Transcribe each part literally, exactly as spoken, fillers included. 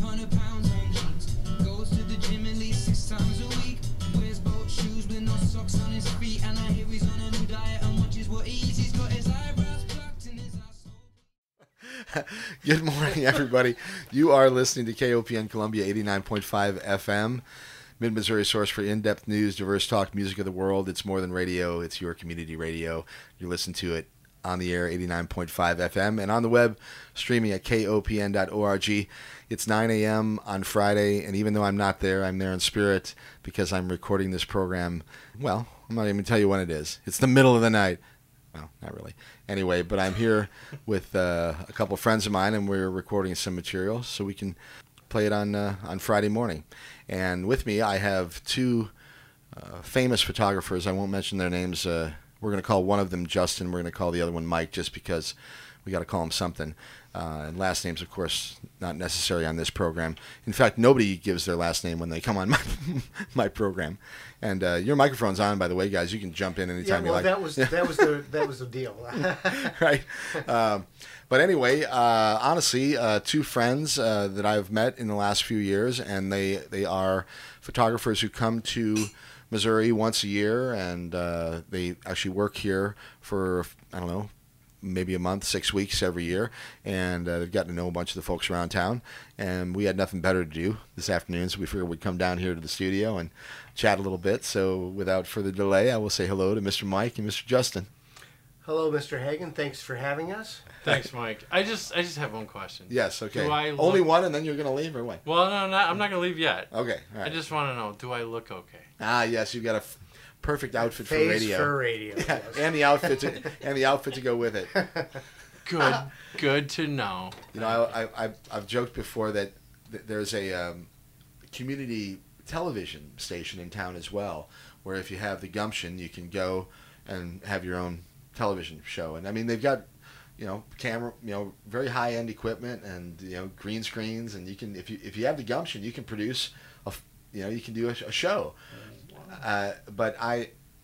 hundred pounds on jeans. Goes to the gym at least six times a week. Wears boat shoes with no socks on his feet. And I hear he's on a new diet and watches what he eats. He's got his eyebrows plucked and his asshole. Good morning, everybody. You are listening to K O P N Columbia eighty-nine point five F M, Mid-Missouri source for in-depth news, diverse talk, music of the world. It's more than radio. It's your community radio. You listen to it on the air, eighty-nine point five F M, and on the web, streaming at K O P N dot org. It's nine a.m. on Friday, and even though I'm not there, I'm there in spirit because I'm recording this program. Well, I'm not even going to tell you when it is. It's the middle of the night. Well, not really. Anyway, but I'm here with uh, a couple of friends of mine, and we're recording some material so we can play it on uh, on Friday morning. And with me, I have two uh, famous photographers. I won't mention their names. Uh, we're going to call one of them Justin. We're going to call the other one Mike, just because we got to call him something. Uh, and last names, of course, not necessary on this program. In fact, nobody gives their last name when they come on my my program. And uh, your microphone's on, by the way, guys. You can jump in anytime yeah, well, you like. that was that was the that was the deal. Right. Um, but anyway, uh, honestly, uh, two friends uh, that I've met in the last few years, and they they are photographers who come to Missouri once a year, and uh, they actually work here for, I don't know, maybe a month, six weeks every year, and uh, they've gotten to know a bunch of the folks around town, and we had nothing better to do this afternoon, so we figured we'd come down here to the studio and chat a little bit. So without further delay, I will say hello to Mister Mike and Mister Justin. Hello, Mister Hagen. Thanks for having us. Thanks, Mike. I just I just have one question. Yes, okay. Do I look... Only one, and then you're going to leave, or what? Well, no, not, I'm not going to leave yet. Okay, all right. I just want to know, do I look okay? Ah, yes, you've got a f- perfect outfit for Face radio. for radio. Yeah, Yes. and the outfit to, and the outfit to go with it. Good, good to know. You know, I, I, I've, I've joked before that th- there's a um, community television station in town as well, where if you have the gumption, you can go and have your own television show. And I mean, they've got, you know, camera, you know, very high end equipment, and you know, green screens, and you can, if you if you have the gumption, you can produce a, you know, you can do a, a show. Uh, but I.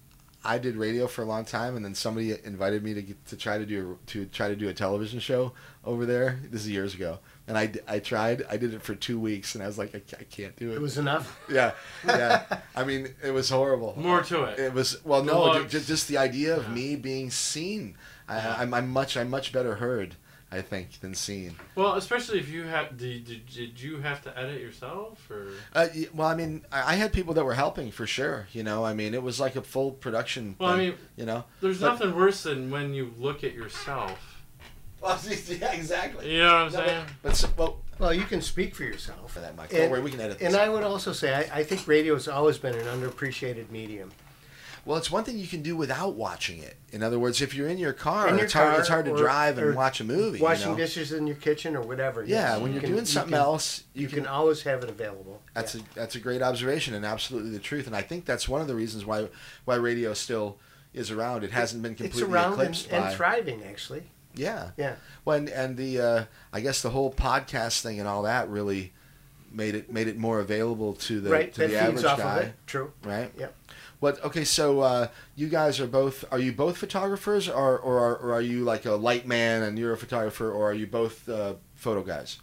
I did radio for a long time, and then somebody invited me to get, to try to do a, to try to do a television show over there. This is years ago, and I, I tried. I did it for two weeks, and I was like, I, I can't do it. It was enough. Yeah, yeah. I mean, it was horrible. More to it. It was well, The no, looks. just, just the idea of Yeah. me being seen. I, Yeah. I'm, I'm much, I'm much better heard, I think, than seen. Well, especially if you have, did, did, did you have to edit yourself, or? Uh, y- well, I mean, I, I had people that were helping for sure. You know, I mean, it was like a full production. Well, I thing, mean, you know, There's but- nothing worse than when you look at yourself. Well, yeah, exactly. You know what I'm No, but- saying? But, s- well, Well, you can speak for yourself. for that, Mike. Don't And- worry, we can edit this. And I would also say, I, I think radio has always been an underappreciated medium. Well, it's one thing you can do without watching it. In other words, if you're in your car, In your it's hard. car It's hard to or- drive and or watch a movie. Washing you know? dishes in your kitchen or whatever. Yeah, yes, when you you're can- doing you something can- else, you, You can. can always have it available. That's Yeah. a that's a great observation and absolutely the truth. And I think that's one of the reasons why why radio still is around. It hasn't been It's completely around and, eclipsed by. and thriving, actually. Yeah. Yeah. Well, and, and the uh, I guess the whole podcast thing and all that really made it made it more available to the right. to That the feeds average off guy. of it. True. Right. Yep. What? Okay, so uh, you guys are both. Are you both photographers, or or are, or are you like a light man and you're a photographer, or are you both uh, photo guys?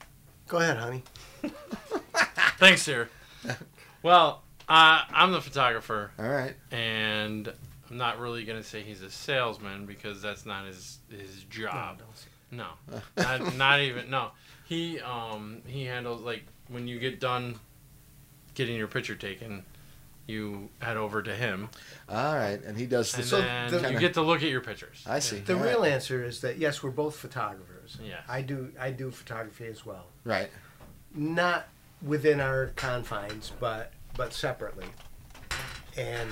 Go ahead, honey. Thanks, sir. Well, uh, I'm the photographer, All right. and I'm not really gonna say he's a salesman because that's not his his job. No, not, not even. No, he um he handles, like, when you get done getting your picture taken, you head over to him, All right, and he does the. and So then the- you kinda- get to look at your pictures. I see. The All real right. answer is that yes, we're both photographers. Yes. I do. I do photography as well. Right. Not within our confines, but but separately. And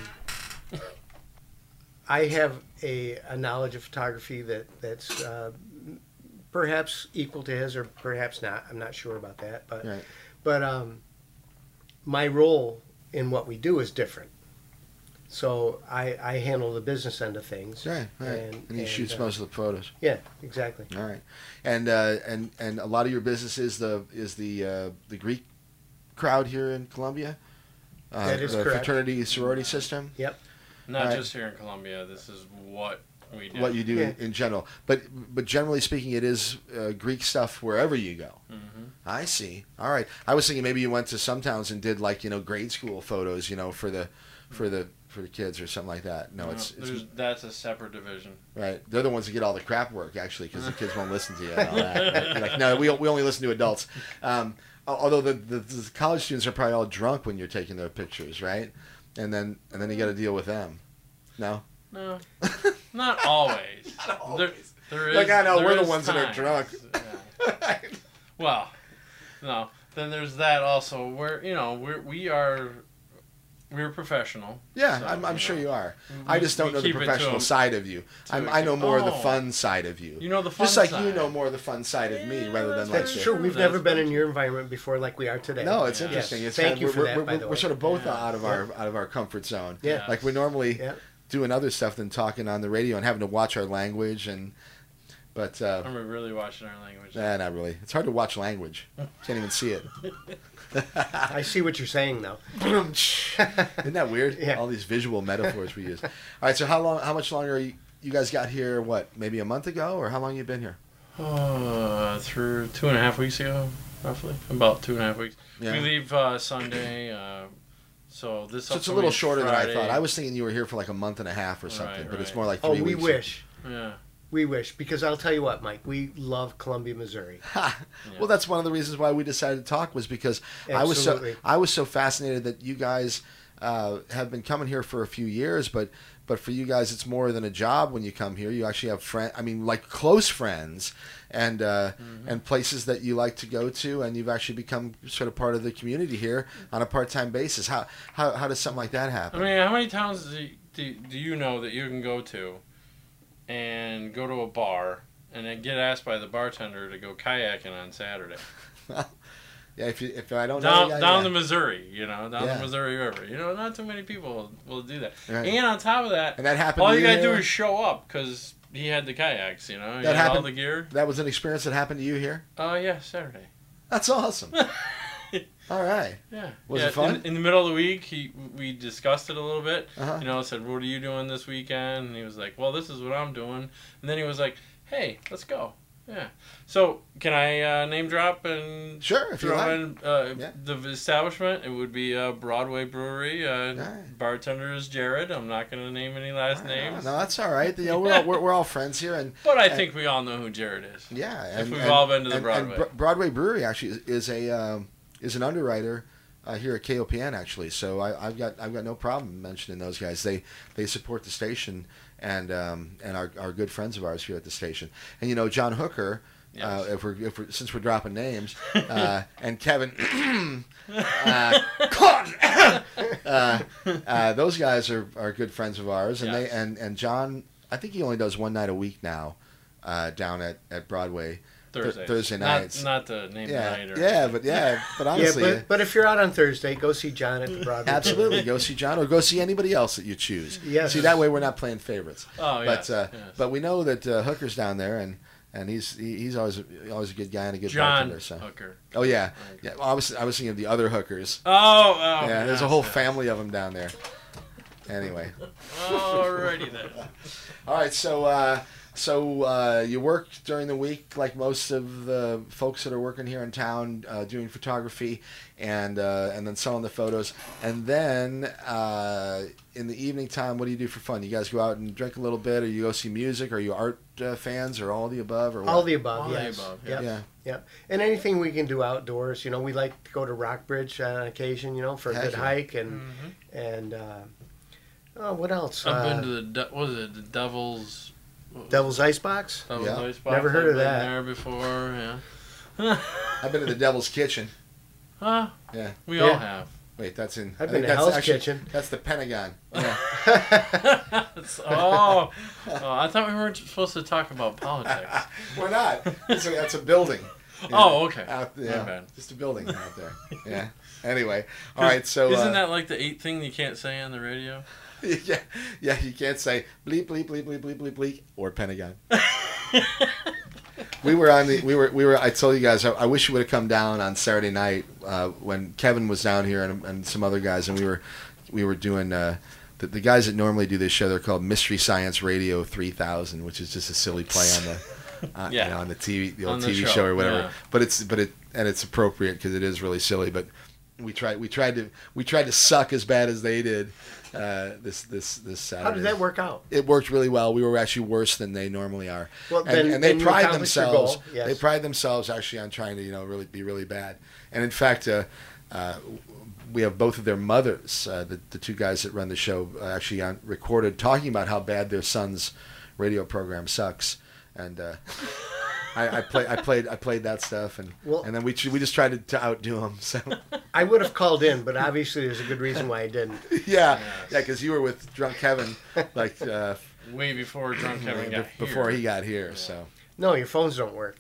I have a, a knowledge of photography that that's uh, perhaps equal to his, or perhaps not. I'm not sure about that. But Right. but um, my role in what we do is different. So I, I handle the business end of things. Right. Right. And, And, he and, shoots uh, most of the photos. Yeah, exactly. All right. And uh, and and a lot of your business is the is the uh, the Greek crowd here in Columbia. Uh, That is the correct. fraternity sorority system. Yep. Not Right. just here in Columbia. This is what we do. what you do Yeah. in, in general. But but generally speaking, it is uh, Greek stuff wherever you go. Mm-hmm. I see. All right. I was thinking maybe you went to some towns and did like you know grade school photos, you know, for the for the for the kids or something like that. No, No, it's, it's there's- that's a separate division. right. They're the ones that get all the crap work actually because the kids won't listen to you and all that. Right? You're like, no, we we only listen to adults. Um, although the, the the college students are probably all drunk when you're taking their pictures, right? And then and then you got to deal with them. No. No, not always. Not always. There, there is, Like, I know, there we're the is ones that are times. drunk. Yeah. Well, no. Then there's that also. Where you know we're we are we're professional. Yeah, So, I'm, I'm you sure know, you are. we- I just don't we know the keep it to professional a- side of you. to I'm, a- I know more of the Oh. fun side of you. You know the fun Just like side. you know more of the fun side of me, Yeah, rather than that's like That's the- true. true. We've That's never been very in your environment before like we are today. No, it's Yeah. interesting. Yes. It's Thank kind of, you we're, for that, we're, by we're, the we're way. sort of both Yeah. out of our out of our comfort zone. Yeah. Like we're normally Yeah. doing other stuff than talking on the radio and having to watch our language and. But uh, Are we really watching our language? nah, not really. It's hard to watch language. Can't even see it. I see what you're saying, though. Isn't that weird? Yeah. All these visual metaphors we use. All right. So how long? How much longer? Are you, you guys got here? What? Maybe a month ago, or how long you been here? Uh, through two and a half weeks ago, roughly. About two and a half weeks. Yeah. We leave uh, Sunday. Uh, so this. So it's a upcoming little shorter than I Friday- thought. I was thinking you were here for like a month and a half or Right, something, but it's right. more like Oh, three we weeks. wish. Yeah. We wish. Because I'll tell you what, Mike, we love Columbia, Missouri. Ha. Yeah. Well, that's one of the reasons why we decided to talk was because I was so Absolutely. I was so fascinated that you guys uh, have been coming here for a few years, but but for you guys, it's more than a job when you come here. You actually have friends. I mean, like close friends, and uh, Mm-hmm. and places that you like to go to, and you've actually become sort of part of the community here on a part time basis. How how how does something like that I happen? mean, how many towns do you, do, do you know that you can go to and go to a bar and then get asked by the bartender to go kayaking on Saturday? Yeah, if you, if I don't know, Down, the guy, down yeah. the Missouri, you know, down Yeah. the Missouri River. You know, not too many people will, will do that. Right. And on top of that, And that happened. all to you gotta do here? is show up because he had the kayaks, you know, he That had all happened- the gear. That was an experience that happened to you here. Oh, yeah, Saturday. That's awesome. All right. Yeah. Was yeah, it fun? In, in the middle of the week, he we discussed it a little bit. Uh-huh. You know, I said, "What are you doing this weekend?" And he was like, "Well, this is what I'm doing." And then he was like, "Hey, let's go." Yeah. So, can I uh, name drop and Sure, if you throw like. in uh, Yeah. the establishment? It would be uh, Broadway Brewery. Uh, Right. Bartender is Jared. I'm not going to name any last names. No, that's all right. You know, we're all, we're, we're all friends here, and But I and- think we all know who Jared is. yeah, If and, we've and- all been to the and- Broadway. And Bro- Broadway Brewery actually is, is a um, is an underwriter uh, here at K O P N actually. So I, I've got I've got no problem mentioning those guys. They they support the station and um, and are, are good friends of ours here at the station. And you know, John Hooker. Yes. Uh, if we're, if we're since we're dropping names, uh, and Kevin, uh, uh, uh, those guys are, are good friends of ours, and Yes. they and, and John, I think he only does one night a week now, uh, down at, at Broadway. Thursdays. Thursday Not- nights. Not, to name the Yeah, night. Or yeah, but yeah, but honestly, yeah, but, but if you're out on Thursday, go see John at the Broadway. absolutely, go see John or go see anybody else that you choose. Yes. See, that way we're not playing favorites. Oh, But yes, uh, yes. but we know that uh, Hooker's down there, and. And he's he, he's always always a good guy and a good John bartender. So. Hooker. Oh yeah, Okay. yeah. Well, I was I was thinking of the other hookers. Oh, oh. yeah, there's a yes, whole yes. family of them down there. Anyway, Alrighty then. all right. So uh, so uh, you work during the week like most of the folks that are working here in town, uh, doing photography and uh, and then selling the photos. And then uh, in the evening time, what do you do for fun? You guys go out and drink a little bit, or you go see music, or are you art uh, fans, or all the above, or what? All the above, All the yes. above, Yep. yeah. Yep. And anything we can do outdoors. You know, we like to go to Rockbridge on occasion, you know, for a Heck good yeah. hike. And, Mm-hmm. and uh, oh, what else? I've Uh, been to the de- what was it the Devil's Devil's Icebox. Devil's Yeah. Icebox. Never heard I've of been that. There before, yeah. I've been to the Devil's Kitchen. Huh? Yeah. We Yeah. all have. Wait, that's in. I've I been think to that's Hell's actually- Kitchen. That's the Pentagon. Yeah. It's- oh, oh, I thought we weren't supposed to talk about politics. We're not. That's a, that's a building. Oh, okay. Out, My yeah, bad. just a building out there. Yeah. Anyway, all right. So Isn't uh, that like the eighth thing you can't say on the radio? yeah, yeah. You can't say bleep bleep bleep bleep bleep bleep bleep or Pentagon. We were on the. We were. We were. I told you guys. I, I wish you would have come down on Saturday night uh, when Kevin was down here and, and some other guys, and we were, we were doing. Uh, the, the guys that normally do this show, they're called Mystery Science Radio three thousand, which is just a silly play on the uh, Yeah. you know, on the T V, the On old the T V show, show or whatever. yeah. But it's but it and it's appropriate because it is really silly. But we tried we tried to we tried to suck as bad as they did uh, this this this Saturday. How did that work out? It worked really well. We were actually worse than they normally are. Well, and, then- and they then you pride accomplished your themselves. goal, yes. They pride themselves actually on trying to you know really be really bad. And in fact, uh, uh, we have both of their mothers, uh, the the two guys that run the show, uh, actually on, recorded talking about how bad their son's radio program sucks. And uh, I, I play I played I played that stuff, and Well- and then we we just tried to, to outdo them. So I would have called in, but obviously there's a good reason why I didn't. yeah, Yes. yeah, because you were with Drunk Kevin like uh, Way before Drunk Kevin got here. before he got here. So. No, your phones don't work.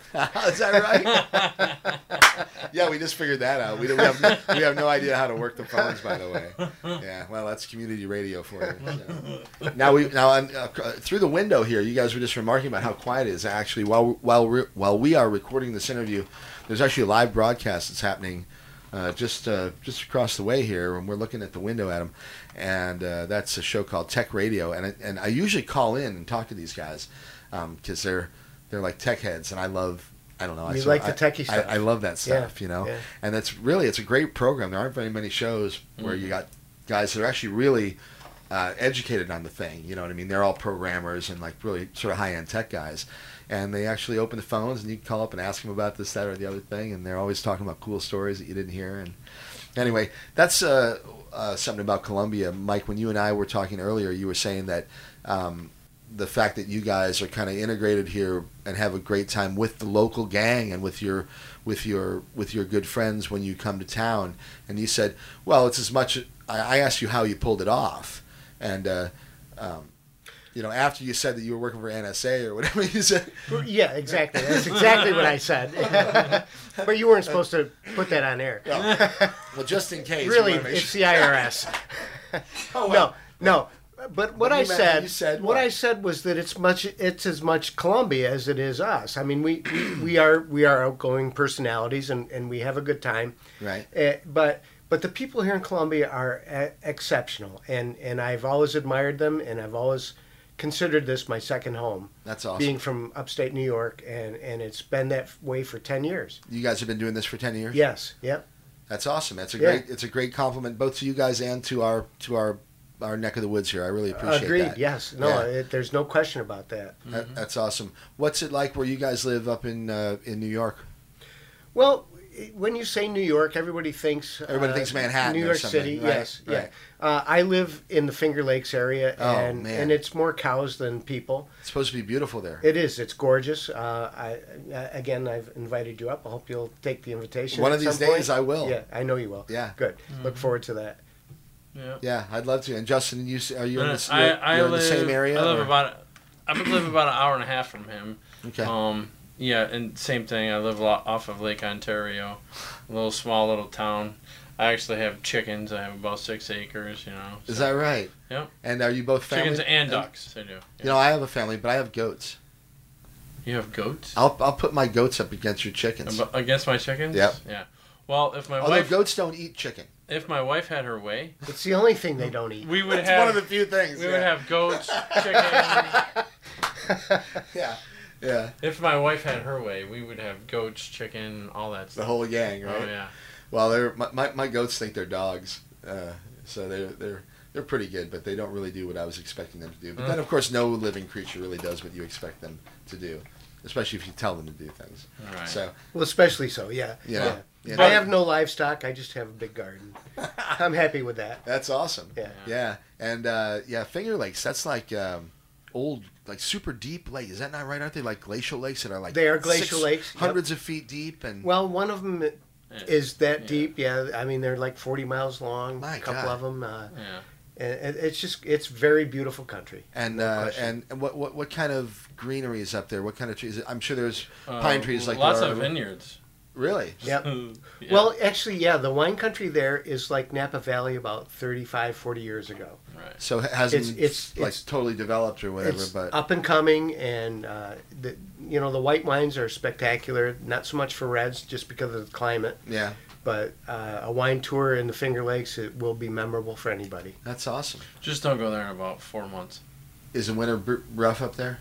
Is that right? Yeah, we just figured that out. We, don't, we, have no, we have no idea how to work the phones, by the way. Yeah, well, that's community radio for you. So. Now we now uh, through the window here, you guys were just remarking about how quiet it is. Actually, while while we while we are recording this interview, there's actually a live broadcast that's happening uh, just uh, just across the way here, and we're looking at the window at them. And uh, that's a show called Tech Radio, and I, and I usually call in and talk to these guys because um, they're they're like tech heads, and I love. I don't know. You I, like the I- techie I, stuff. I love that stuff, Yeah, you know. yeah. And that's really it's a great program. There aren't very many shows where you got guys that are actually really uh, educated on the thing. You know what I mean? They're all programmers and like really sort of high end tech guys, and they actually open the phones and you can call up and ask them about this, that, or the other thing, and they're always talking about cool stories that you didn't hear. And anyway, that's uh, uh, something about Columbia, Mike. When you and I were talking earlier, you were saying that. Um, the fact that you guys are kind of integrated here and have a great time with the local gang and with your with your with your good friends when you come to town, and you said, well, it's as much. I, I asked you how you pulled it off, and uh, um, you know, after you said that you were working for N S A or whatever you said. Yeah, exactly. That's exactly what I said. But you weren't supposed to put that on air. Well, just in case. Really, we wanna make it's sure- the I R S. Oh, No, well, no. But what But I you meant- said, you said what what? I said was that it's much, it's as much Columbia as it is us. I mean, we, we, we are we are outgoing personalities, and, and we have a good time. Right. Uh, but but the people here in Columbia are uh, exceptional, and, and I've always admired them, and I've always considered this my second home. That's awesome. Being from upstate New York, and, and it's been that way for ten years. You guys have been doing this for ten years. Yes. Yep. That's awesome. That's a Yeah. great. It's a great compliment both to you guys and to our to our our neck of the woods here. I really appreciate Agreed. that. Yes. No. Yeah. It, there's no question about that. That, that's awesome. What's it like where you guys live up in uh, in New York? Well, when you say New York, everybody thinks Everybody uh, thinks Manhattan New or York something, City. right, Yes, yeah. right. Uh, I live in the Finger Lakes area, Oh, and man. and it's more cows than people. It's supposed to be beautiful there. It is. It's gorgeous. Uh, I uh, again, I've invited you up. I hope you'll take the invitation. One at of these some point. days I will. Yeah, I know you will. Yeah. Good. Look forward to that. Yeah. Yeah, I'd love to. And Justin, you are you in, Uh, the, I, you're, I you're in live, the same area? I live or- about. I live about an hour and a half from him. Okay. Um. Yeah, and same thing. I live lo- off of Lake Ontario, a little small little town. I actually have chickens. I have about six acres. You know. Is so- that right? Yep. And are you both family? Chickens and ducks. I do. You Yeah. know, I have a family, but I have goats. You have goats? I'll I'll put my goats up against your chickens. Ab- Against my chickens? Yep. Yeah. Well, if my Although wife goats don't eat chicken. if my wife had her way, It's the only thing they don't eat. we would It's have one of the few things. we yeah. would have goats, chicken. Yeah, yeah. If my wife had her way, we would have goats, chicken, all that The stuff. whole gang, right? Oh yeah. Well, they're my, my, my goats think they're dogs, uh, so they're they're they're pretty good, but they don't really do what I was expecting them to do. But then, of course, no living creature really does what you expect them to do, especially if you tell them to do things. All right. So Well, especially so. Yeah. Yeah. Yeah. I have no livestock. I just have a big garden. I'm happy with that. that's awesome. Yeah. Yeah, and uh, yeah, Finger Lakes. That's like um, old, like super deep lake. Is that not right? Aren't they like glacial lakes that are like They are glacial lakes, yep. hundreds of feet deep? And Well, one of them Yeah. is that Yeah. deep. Yeah. I mean, they're like forty miles long. My a couple God. of them. Uh, Yeah. and it's just it's very beautiful country. and No uh, question. and and what, what what kind of greenery is up there? What kind of trees? I'm sure there's Uh, pine trees like lots there of are- vineyards. Really? Yep. Yeah. Well, actually, yeah, the wine country there is like Napa Valley about thirty-five, forty years ago. right. So it hasn't It's- it's- like it's- totally developed or whatever, It's but up and coming, and uh, the you know the white wines are spectacular. Not so much for reds, just because of the climate. yeah, but uh, a wine tour in the Finger Lakes, it will be memorable for anybody. That's awesome. Just don't go there in about four months. Is the winter br- rough up there?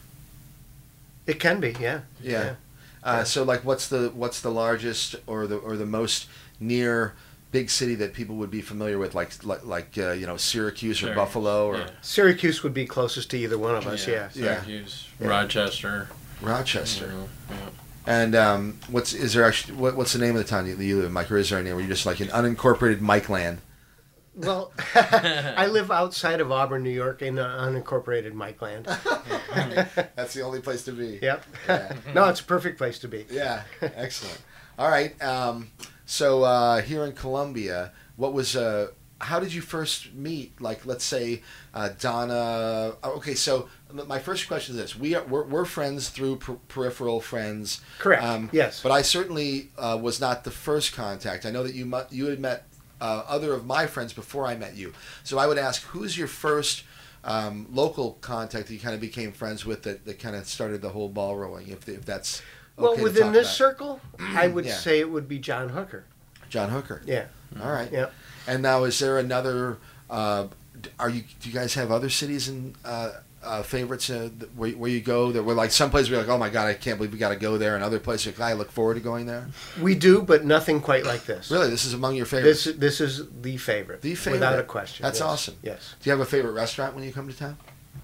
It can be, yeah. Yeah. Uh, Yeah. So, like, what's the what's the largest or the or the most near big city that people would be familiar with, like like, like uh, you know, Syracuse or Sure. Buffalo or Yeah. Syracuse would be closest to either one of us, yeah. Yeah. Syracuse, Yeah. Rochester. Rochester? You know, yeah. And um, what's is there actually what, what's the name of the town that you live in, Mike? Or is there any? Where you're just like an unincorporated Mike land? Well, I live outside of Auburn, New York, in uh, unincorporated Mike Land. That's the only place to be. Yep. Yeah. No, it's a perfect place to be. Yeah, excellent. All right. Um, so uh, here in Columbia, what was? Uh, how did you first meet? Like, let's say uh, Donna. Okay, so my first question is this: We are we're, we're friends through per- peripheral friends. Correct. Um, Yes. But I certainly uh, was not the first contact. I know that you mu- you had met uh, other of my friends before I met you. So I would ask, who's your first um, local contact that you kind of became friends with that, that kind of started the whole ball rolling? If if that's okay Well, to within talk this about. circle, I would Yeah. say it would be John Hooker. John Hooker. Yeah. All right. Yeah. And now, is there another? Uh, d- are you? Do you guys have other cities and uh, uh, favorites uh, th- where where you go? That were like some places we're like, oh my god, I can't believe we got to go there, and other places like, I look forward to going there. We do, but nothing quite like this. Really, this is among your favorites. This this is the favorite. The favorite. Without a question. That's yes. awesome. Yes. Do you have a favorite restaurant when you come to town?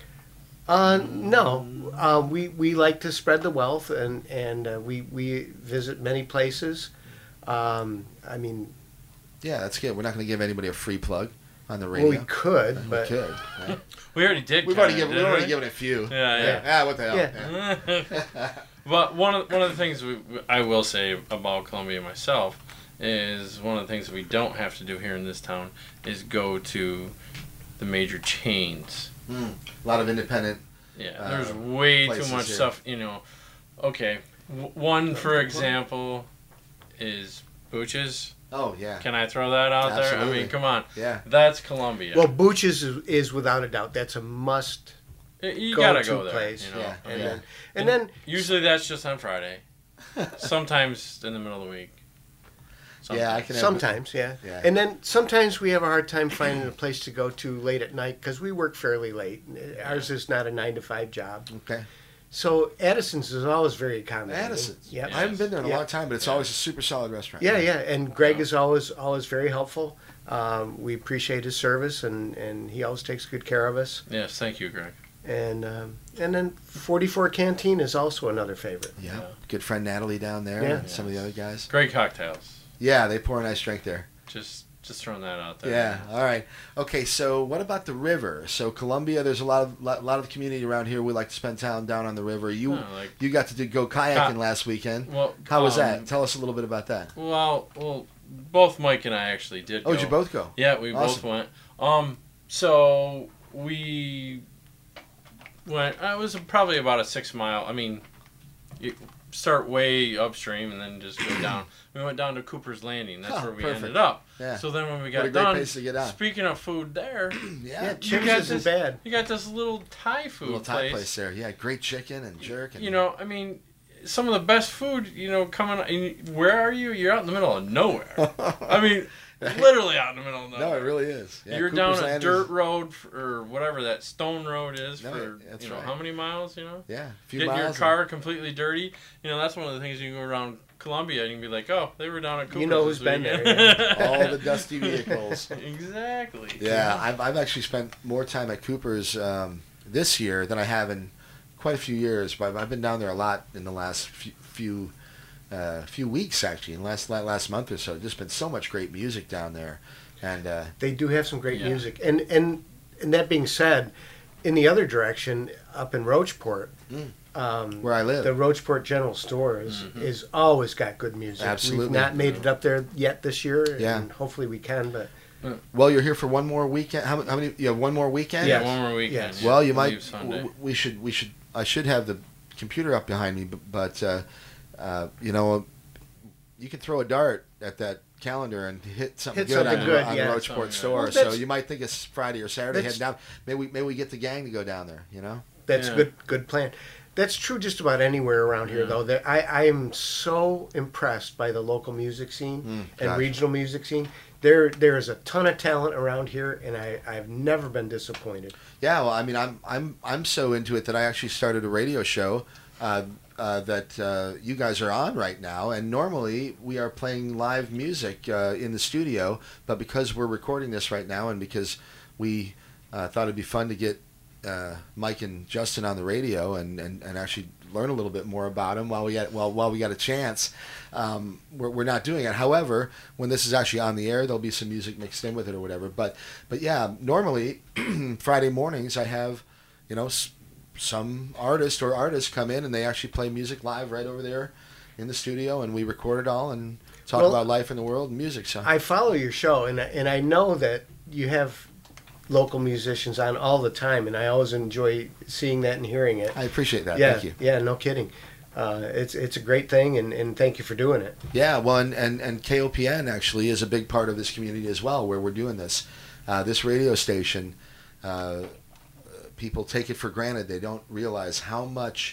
Uh, no, uh, we we like to spread the wealth, and and uh, we we visit many places. Um, I mean, Yeah, that's good. We're not going to give anybody a free plug on the radio. well, we could, We but could. Yeah. We already did. We've kinda, already given. We've didn't already we? given a few. Yeah, yeah. Ah, what the hell? Yeah. Yeah. But one of one of the things we, I will say about Columbia myself is one of the things that we don't have to do here in this town is go to the major chains. Mm. A lot of independent. Yeah, Uh, there's way too places much here. stuff. You know, okay, w- one for example is Booch's. Oh yeah. Can I throw that out there? I Absolutely. mean, come on, Yeah. that's Columbia. well, Booch's is, is without a doubt that's a must Y- you go gotta to go there. place. You know? Yeah. I And mean, then and then usually that's just on Friday. Sometimes in the middle of the week. Yeah, I can. Have, sometimes, yeah. Yeah. And then sometimes we have a hard time finding a place to go to late at night because we work fairly late. Ours is not a nine to five job. Okay. So Addison's is always very accommodating. Addison's. Yep. I haven't been there in a Yeah. long time, but it's Yeah. always a super solid restaurant. Yeah, yeah. And Greg is always always very helpful. Um, we appreciate his service, and, and he always takes good care of us. Yes, thank you, Greg. And um, and then forty-four Canteen is also another favorite. Yeah. Yeah. Good friend Natalie down there, Yeah. and some of the other guys. Great cocktails. Yeah, they pour a nice drink there. Just just throwing that out there. Yeah. All right. Okay. So, what about the river? So, Columbia, there's a lot of lot, lot of community around here. We like to spend time down on the river. You Oh, like- you got to do, go kayaking last weekend. Well, How was um, that? Tell us a little bit about that. Well, well, both Mike and I actually did. Oh, go. did you both go? Yeah, we Awesome. both went. Um, so we went. Uh, it was probably about a six mile. I mean, you start way upstream and then just go down. We went down to Cooper's Landing. That's Oh, where we perfect. ended up. Yeah. So then when we What got a great done, place to get on. speaking of food there, Yeah. Yeah, you Chim's got isn't this- bad. you got this little Thai food Little Thai place. place there. Yeah. Great chicken and jerk. And, You know, I mean, some of the best food, you know, coming. and Where are you? You're out in the middle of nowhere. I mean, literally out in the middle of nowhere. No, it really is. Yeah, You're Cooper's down a Land dirt is- road f or whatever that stone road is No, for that's you know right. how many miles? You know, Yeah. A few getting miles. your and- car completely dirty. You know, that's one of the things you can go around Columbia and you can be like, oh, they were down at Cooper's. You know this who's been weekend." there, All the dusty vehicles. Exactly. Yeah, I've, I've actually spent more time at Cooper's um, this year than I have in quite a few years. But I've, I've been down there a lot in the last few few, uh, few weeks, actually, in the last la- last month or so. Just been so much great music down there, and uh, They do have some great Yeah. music. And, and and that being said, in the other direction, up in Roachport, Mm. um, where I live. the Roachport General Store is, is always got good music. Absolutely. We've not made it up there yet this year, Yeah. and hopefully we can. But Well, you're here for one more weekend. How, how many? You have one more weekend. Yeah, Yes. one more weekend. Yes. yeah. Well, you We might. leave Sunday. w- We should. We should. I should have the computer up behind me, but, but uh, uh, you know, you can throw a dart at that calendar and hit something Hit good something on, good, on yeah. the Roachport Something store. good. So Well, you might think it's Friday or Saturday that's- heading down. Maybe we maybe we get the gang to go down there. You know. that's Yeah. a good good plan. That's true just about anywhere around here, Yeah. though. That I, I am so impressed by the local music scene Mm, and gosh. regional music scene. There there is a ton of talent around here, and I, I've never been disappointed. Yeah, well, I mean, I'm I'm I'm so into it that I actually started a radio show uh, uh, that uh, you guys are on right now. And normally we are playing live music uh, in the studio, but because we're recording this right now, and because we uh, thought it'd be fun to get uh, Mike and Justin on the radio and, and, and actually learn a little bit more about them while we got while while we got a chance. Um, we're, we're not doing it. However, when this is actually on the air, there'll be some music mixed in with it or whatever. But but yeah, normally Friday mornings I have, you know, s- some artist or artists come in and they actually play music live right over there in the studio, and we record it all and talk Well, about life in the world and music. So I follow your show, and I- and I know that you have local musicians on all the time, and I always enjoy seeing that and hearing it. I appreciate that. yeah, Thank you. yeah, no kidding. Uh, it's it's a great thing, and, and thank you for doing it. Yeah, well, and, and, and K O P N actually is a big part of this community as well, where we're doing this. Uh, this radio station, uh, people take it for granted. They don't realize how much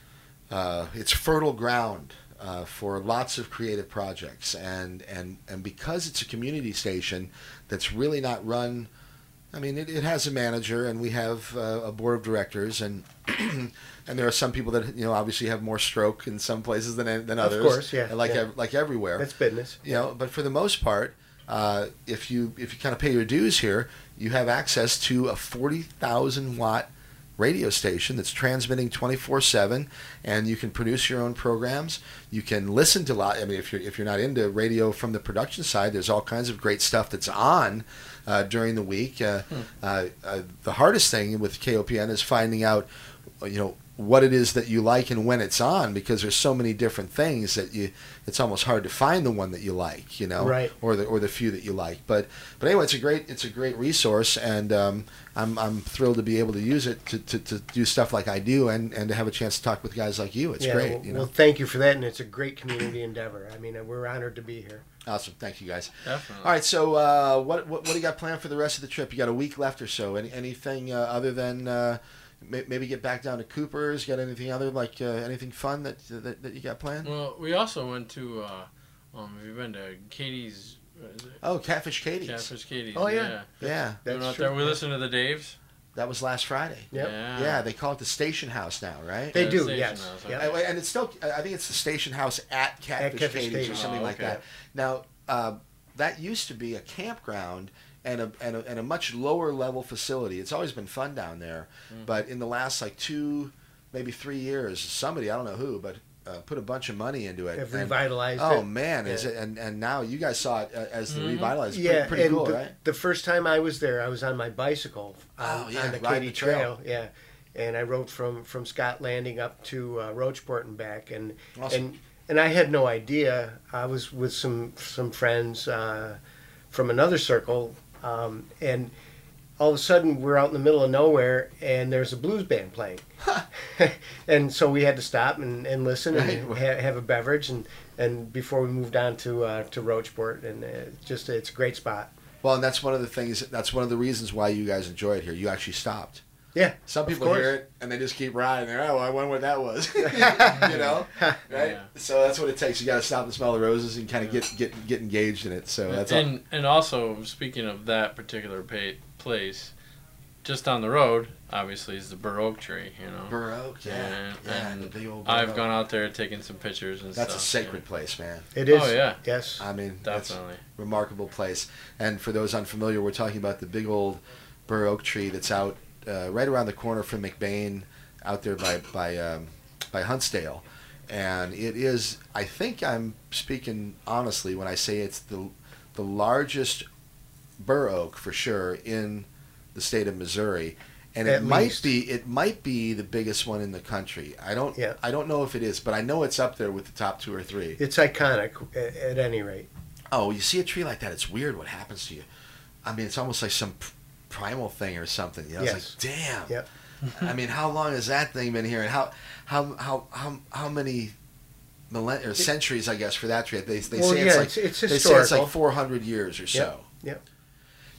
uh, it's fertile ground uh, for lots of creative projects. And, and, and because it's a community station that's really not run, I mean, it, it has a manager, and we have uh, a board of directors, and and there are some people that, you know, obviously have more stroke in some places than than others. Of course, yeah, and like yeah. ev- like everywhere. That's business. You know, but for the most part, uh, if you if you kind of pay your dues here, you have access to a forty thousand watt radio station that's transmitting twenty-four seven, and you can produce your own programs. You can listen to a lot. I mean, if you're if you're not into radio from the production side, there's all kinds of great stuff that's on uh, during the week. Uh, Hmm. uh, uh, the hardest thing with K O P N is finding out, you know, what it is that you like and when it's on, because there's so many different things that you it's almost hard to find the one that you like, you know, Right. or the or the few that you like. But but anyway, it's a great it's a great resource, and um, I'm I'm thrilled to be able to use it to, to, to do stuff like I do, and, and to have a chance to talk with guys like you. It's yeah, great, well, you know. well, thank you for that, and it's a great community endeavor. I mean, we're honored to be here. Awesome, thank you guys. Definitely. All right, so uh, what, what what do you got planned for the rest of the trip? You got a week left or so. Any anything uh, other than uh, may, maybe get back down to Cooper's? Got anything other like uh, anything fun that, that that you got planned? Well, we also went to. Uh, um, have you been to Katie's? What is it? Oh, Catfish Katie's. Catfish Katie's. Oh, yeah. yeah. Yeah, We went That's out true. there. We listened to the Daves. that was last Friday. Yep. Yeah. Yeah, they call it the Station House now, right? They Yeah, do, Station yes. House, Yep. okay. Uh, and it's still, I think it's the Station House at Catfish, Catfish Katie's or Katie's. something Oh, like okay. that. Now, uh, that used to be a campground and a, and a and a much lower level facility. It's always been fun down there, Mm. but in the last like two, maybe three years, somebody, I don't know who, but uh, put a bunch of money into it. Have And- revitalized oh it. man, is Yeah. it? And and now you guys saw it uh, as the Mhm. revitalized. Yeah, pretty, pretty and cool, the, right? the first time I was there, I was on my bicycle on, Oh, yeah, on the riding Katy the trail. Trail. Yeah, and I rode from, from Scott Landing up to uh, Roachport and back, and Awesome. and and I had no idea. I was with some some friends uh, from another circle, um, and all of a sudden we're out in the middle of nowhere, and there's a blues band playing, and so we had to stop and, and listen and Right. ha- have a beverage, and, and before we moved on to uh, to Roachport, and uh, just it's a great spot. Well, and that's one of the things. That's one of the reasons why you guys enjoy it here. You actually stopped. Yeah, Some of people course. hear it and they just keep riding. They're, oh, I wonder what that was. you know, right? Yeah. So that's what it takes. You got to stop and smell the roses and kind of get get get engaged in it. So that's all. and and also speaking of that particular pa- place, just down the road, obviously, is the Bur Oak Tree. You know. Bur Oak, yeah, And, yeah, and the big old Bur I've Oak. gone out there taking some pictures and That's stuff. a sacred place, man. It is. Oh, yeah. Yes. I mean, that's a Definitely. remarkable place. And for those unfamiliar, we're talking about the big old Bur Oak tree that's out uh, right around the corner from McBain, out there by by um, by Huntsdale. And it is, I think I'm speaking honestly when I say it's the the largest bur oak for sure in the state of Missouri, and it At might least. be it might be the biggest one in the country. I don't Yeah. I don't know if it is, but I know it's up there with the top two or three. It's iconic at, at any rate. Oh, you see a tree like that, it's weird what happens to you. I mean, it's almost like some p- primal thing or something. You know, Yes. it's like, damn. Yep. I mean, how long has that thing been here, and how how how how how many millenn- or centuries, I guess, for that tree? They they Well, say yeah, it's like it's- it's they say it's like historical. four hundred years or so. Yep.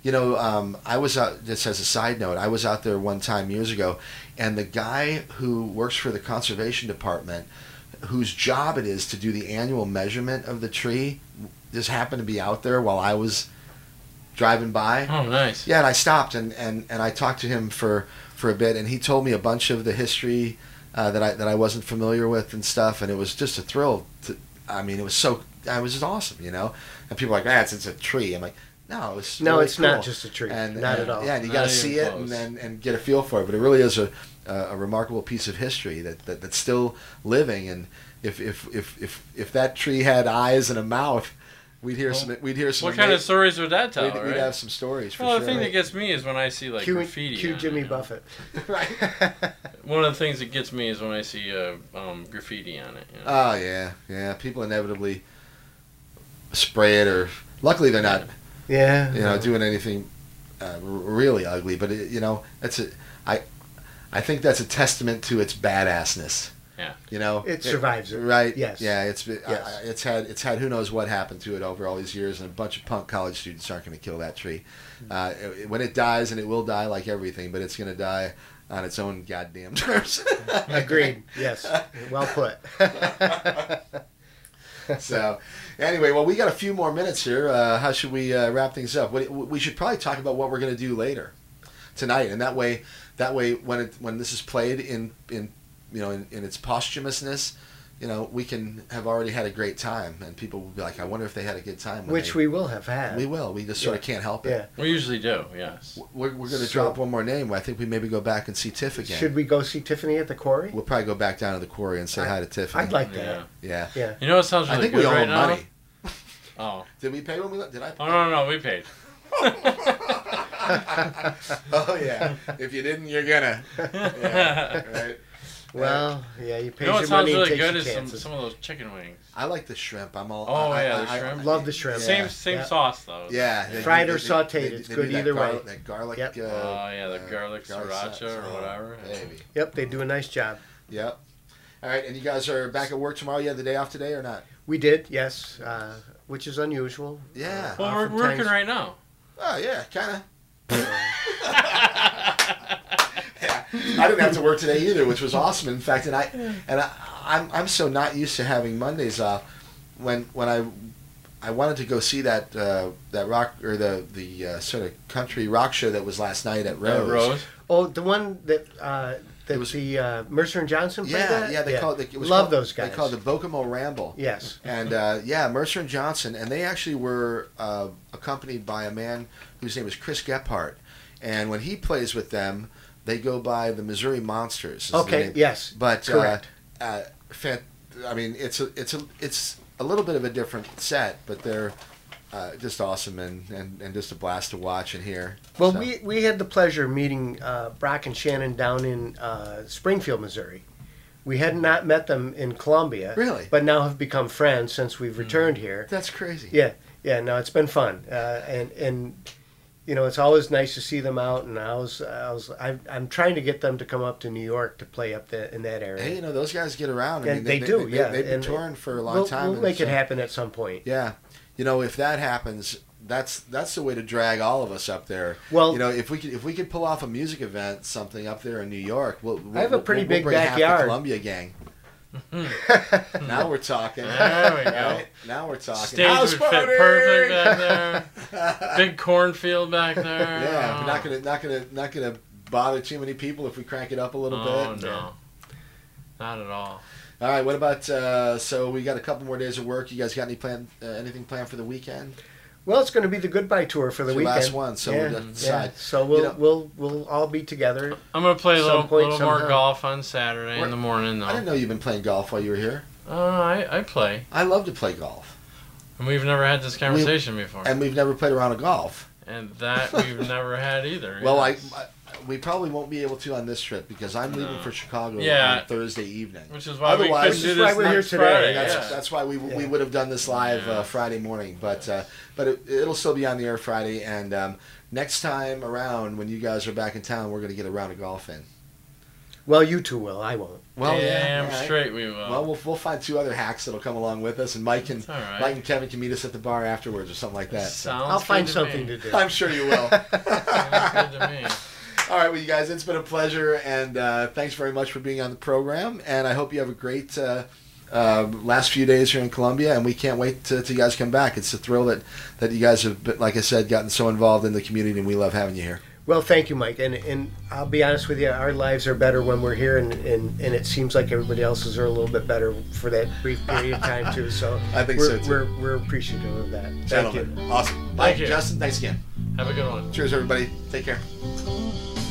You know, um, I was out, just as a side note, I was out there one time years ago, and the guy who works for the conservation department, whose job it is to do the annual measurement of the tree, just happened to be out there while I was driving by. Oh, nice. Yeah, and I stopped and, and, and I talked to him for, for a bit, and he told me a bunch of the history uh, that I that I wasn't familiar with and stuff, and it was just a thrill. To, I mean, it was so, it was just awesome, you know. And people are like, ah, it's, it's a tree. I'm like, no, it's No, really it's cool. not just a tree. And, Not and- at all. Yeah, and you Not got to even see it close. and, and and get a feel for it. But it really is a a, a remarkable piece of history that, that that's still living. And if if if if if that tree had eyes and a mouth, we'd hear Well, some. We'd hear some. What kind of ama- stories would that tell, We'd, right? we'd have some stories for well, sure. the thing that gets me is when I see like Cue, graffiti. cue on Jimmy it, you know? Buffett. right. One of the things that gets me is when I see uh, um, graffiti on it. You know? Oh yeah, yeah. People inevitably spray it, or luckily they're not, Yeah. you know, doing anything uh, r- really ugly. But it, you know, that's a, I, I think that's a testament to its badassness. Yeah. You know, It survives it. right? Yes. Yeah, it's been- Yes. I- I- it's had it's had who knows what happened to it over all these years, and a bunch of punk college students aren't going to kill that tree. Uh, it- when it dies, and it will die like everything, but it's going to die on its own goddamn terms. Agreed. Yes. Well put. So, anyway, well, we got a few more minutes here. Uh, how should we uh, wrap things up? We, we should probably talk about what we're going to do later tonight, and that way, that way, when it when this is played in in you know in, in its posthumousness, you know, we can have already had a great time, and people will be like, I wonder if they had a good time. when Which they, we will have had. we will. We just sort of Yeah. can't help it. Yeah. We usually do, yes. We're, we're going to So- drop one more name. I think we maybe go back and see Tiff again. Should we go see Tiffany at the quarry? We'll probably go back down to the quarry and say I- hi to Tiffany. I'd like Yeah. that. Yeah. Yeah. You know what sounds I really think we good owe right him now? money. Oh. Did we pay when we left? Did I pay? Oh, no, no, we paid. Oh yeah. If you didn't, you're gonna. Yeah, right. Well, yeah, you pay You know what your sounds money and really takes good your is some, chances. some of those chicken wings. I like the shrimp. I'm all. Oh, I, yeah, I, the I- shrimp. Love the shrimp. Yeah. Same same Yeah. sauce, though. Yeah. they- Fried they- or they- sautéed, they- it's they good do that either way. garlic- That garlic. Yep. Uh, Oh, yeah, the uh, garlic sriracha sauce. or Oh, whatever. Baby. Yep, they do a nice job. Yep. All right, and you guys are back at work tomorrow. You have the day off today or not? We did, yes, uh, which is unusual. Yeah. Well, we're Oftentimes- working right now. Oh yeah, kind of. Yeah, I didn't have to work today either, which was awesome. In fact, and I and I, I'm I'm so not used to having Mondays off. When when I I wanted to go see that uh, that rock or the the uh, sort of country rock show that was last night at Rose. Uh, Rose. Oh, the one that uh, that It was- the uh, Mercer and Johnson played Yeah, that? yeah, they called it. It was Love called, those guys. They called it the Bokomo Ramble. Yes. And uh, yeah, Mercer and Johnson, and they actually were uh, accompanied by a man whose name was Chris Gephardt. And when he plays with them, they go by the Missouri Monsters. is the Okay, name. yes. But correct. Uh, uh, fan- I mean, it's a it's a it's a little bit of a different set, but they're uh, just awesome and, and, and just a blast to watch and hear. Well, So- we, we had the pleasure of meeting uh, Brock and Shannon down in uh, Springfield, Missouri. We had not met them in Columbia. Really? But now have become friends since we've returned here. That's crazy. Yeah, yeah, no, it's been fun. Uh, and, and, you know, it's always nice to see them out. And I was, I was, I, I'm trying to get them to come up to New York to play up the, in that area. Hey, you know those guys get around. I Yeah, mean, they, do, They, yeah. They've been And touring for a long we'll, time. We'll and make it so- happen at some point. Yeah, you know, if that happens, that's that's the way to drag all of us up there. Well- you know, if we could if we could pull off a music event, something up there in New York, we'll, we'll I have a we'll- pretty we'll big bring half backyard. the Columbia gang. Now we're talking. There we go. Right? Now we're talking. Stage House would fit party! perfect back there. Big cornfield back there. Yeah, Oh. we're not gonna not gonna not gonna bother too many people if we crank it up a little Oh, bit. no. Not at all. All right. What about? Uh, so we got a couple more days of work. You guys got any plan? Uh, anything planned for the weekend? Well, it's going to be the goodbye tour for the It's your weekend. last one, so yeah, we'll yeah. decide. So we'll You know- we'll we'll all be together. I'm going to play a Some little, point, little more somehow. golf on Saturday Where- in the morning, though. I didn't know you've been playing golf while you were here. Uh, I, I play. I love to play golf, And we've never had this conversation before. and we've never played a round of golf. And that we've never had either. Well, I, yes. I we probably won't be able to on this trip because I'm leaving No. for Chicago Yeah. on Thursday evening. Which is why Otherwise- we couldn't Which do is this why we're here next today. Friday. That's, yeah. that's why we, we Yeah. would have done this live Yeah. uh, Friday morning, but uh, but it, it'll still be on the air Friday. And um, next time around, when you guys are back in town, we're going to get a round of golf in. Well, you two will. I won't. Well, yeah, Damn all right. straight we will. Well, we'll we'll find two other hacks that'll come along with us, and Mike and It's all right. Mike and Kevin can meet us at the bar afterwards or something like that. So. Sounds I'll good find to something me. to do. I'm sure you will. Sounds good to me. All right, well, you guys, it's been a pleasure, and uh, thanks very much for being on the program. And I hope you have a great uh, uh, last few days here in Columbia, and we can't wait to, to you guys come back. It's a thrill that, that you guys have, been, like I said, gotten so involved in the community, and we love having you here. Well, thank you, Mike. And and I'll be honest with you, our lives are better when we're here, and, and, and it seems like everybody else's are a little bit better for that brief period of time too. So I think we're, so, too. We're we're appreciative of that. Thank Gentlemen, you. awesome. Thank Mike, you. Justin, thanks again. Have a good one. Cheers, everybody. Take care.